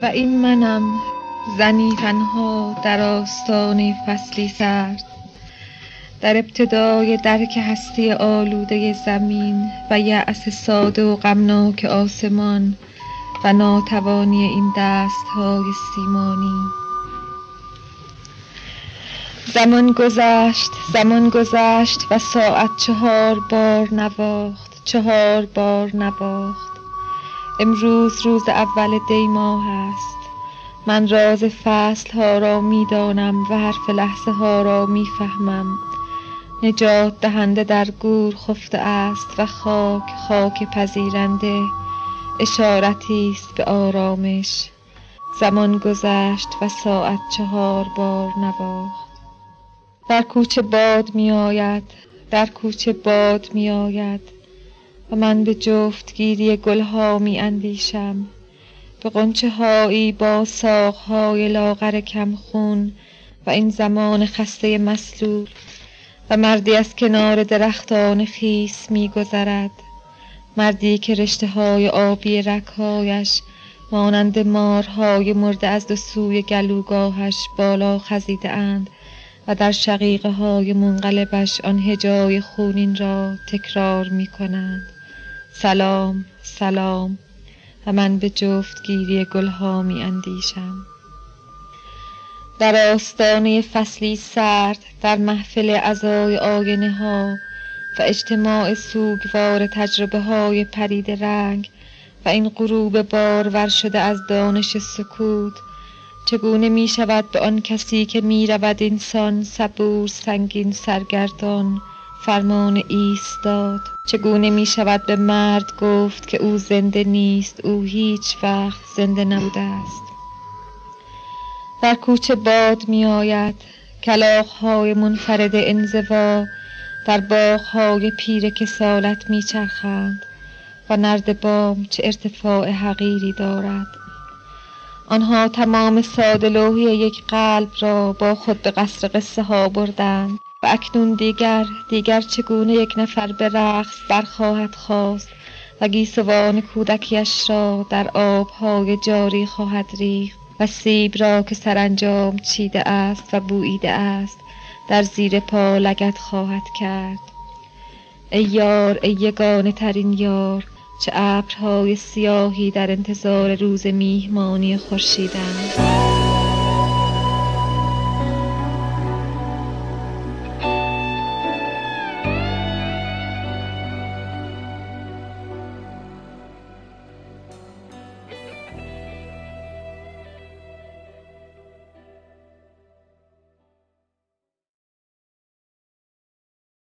و این منم، زنی تنها در آستانه فصلی سرد، در ابتدای درک هستی آلوده زمین و یأس ساده و غمناک آسمان و ناتوانی این دست‌های سیمانی. زمان گذشت و ساعت 4 بار نواخت، 4 بار نواخت. امروز روز اول دی ماه است. من راز فصل ها را می دانم و حرف لحظه ها را می فهمم. نجات دهنده در گور خفته است و خاک پذیرنده اشارتی است به آرامش. زمان گذشت و ساعت 4 بار نواخت. در کوچه باد می آید، در کوچه باد می آید و من به جفتگیری گلها می اندیشم، به غنچه هایی با ساقهای لاغر کم خون و این زمان خسته مسلول و مردی از کنار درختان خیس می گذرد، مردی که رشته های آبی رگ‌هایش مانند مارهای مرده از دو سوی گلوگاهش بالا خزیده اند و در شقیقه های منقلبش آن هجای خونین را تکرار می کنند. سلام، سلام. و من به جفتگیری گلها می اندیشم. در آستانه فصلی سرد، در محفل عزای آینه ها و اجتماع سوگوار تجربه های پرید رنگ و این غروب بارور شده از دانش سکوت، چگونه می شود به آن کسی که می رود اینسان صبور سنگین سرگردان فرمان ایستاد؟ چگونه می شود به مرد گفت که او زنده نیست، او هیچ وقت زنده نبوده است؟ در کوچه باد می آید، کلاغ‌های منفرد انزوا در باغ‌های پیر کسالت می چرخند و نردبام چه ارتفاع حقیری دارد. آنها تمام ساده‌لوحی یک قلب را با خود به قصر قصه ها بردند و اکنون دیگر چگونه یک نفر به رقص برخواهد خاست و گیسوان کودکیش را در آب‌های جاری خواهد ریخت و سیب را که سرانجام چیده است و بوییده است در زیر پا لگد خواهد کرد. ای یار، ای یگانه ترین یار، چه ابرهای سیاهی در انتظار روز میهمانی خورشیدند.